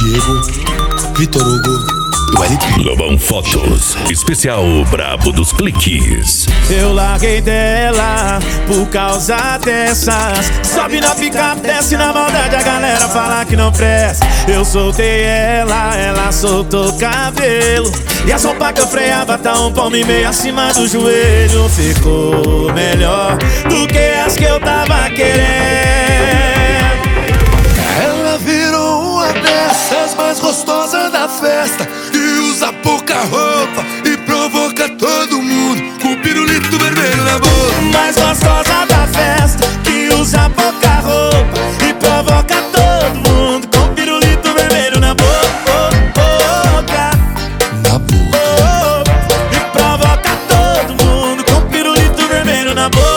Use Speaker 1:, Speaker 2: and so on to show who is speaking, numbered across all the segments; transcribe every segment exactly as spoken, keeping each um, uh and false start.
Speaker 1: Diego, Vitor Hugo do L P.
Speaker 2: Lobão Fotos, especial brabo dos cliques.
Speaker 3: Eu larguei dela por causa dessas. Sobe na picape, desce na maldade, a galera fala que não presta. Eu soltei ela, ela soltou cabelo. E a sopa que eu freava tá um palmo e meio acima do joelho. Ficou melhor do que as que eu tava querendo.
Speaker 1: Ela virou uma dessas mais gostosas da festa, que usa pouca roupa e provoca todo mundo com o pirulito vermelho na boca.
Speaker 3: Mais gostosa da festa, que usa pouca roupa e provoca todo mundo com o pirulito vermelho na boca.
Speaker 1: Na boca.
Speaker 3: E provoca todo mundo com o pirulito vermelho na boca.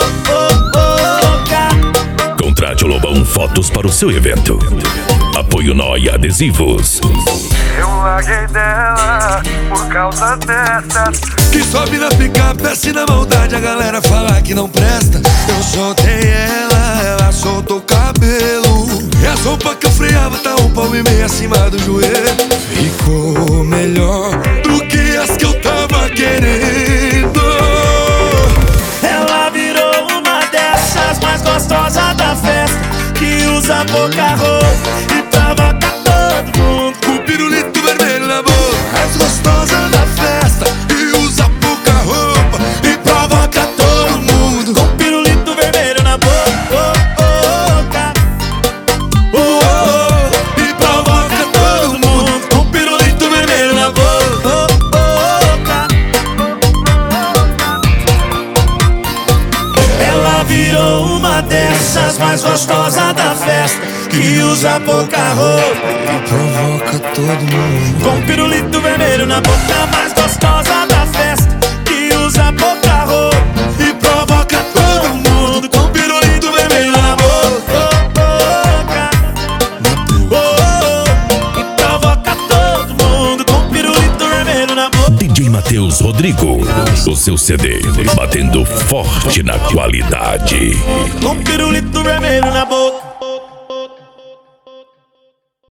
Speaker 2: Contrate o Lobão Fotos para o seu evento. Apoio Noia Adesivos.
Speaker 4: Eu larguei dela por causa dessas.
Speaker 1: Que sobe na picape, desce na maldade, a galera fala que não presta. Eu soltei ela, ela soltou o cabelo. E a sopa que eu freava tá um palmo e meio acima do joelho. Ficou melhor do que as que eu tava querendo.
Speaker 3: Ela virou uma dessas mais gostosas da festa, que usa pouca roupa e provoca todo mundo
Speaker 1: com o pirulito vermelho na boca. Mais gostosa da festa, que usa pouca roupa e provoca todo mundo
Speaker 3: com o pirulito vermelho na boca. Oh, oh,
Speaker 1: e provoca todo mundo
Speaker 3: com o pirulito vermelho na boca. Ela virou uma dessas mais gostosas da festa, que usa pouca roupa
Speaker 1: e provoca todo mundo
Speaker 3: com pirulito vermelho na boca. Mais gostosa da festa, que usa pouca roupa e provoca todo mundo com pirulito vermelho na boca. Oh, e provoca todo mundo com pirulito vermelho na boca.
Speaker 2: D J Matheus Rodrigo, o seu C D batendo forte na qualidade.
Speaker 3: Com pirulito vermelho na boca.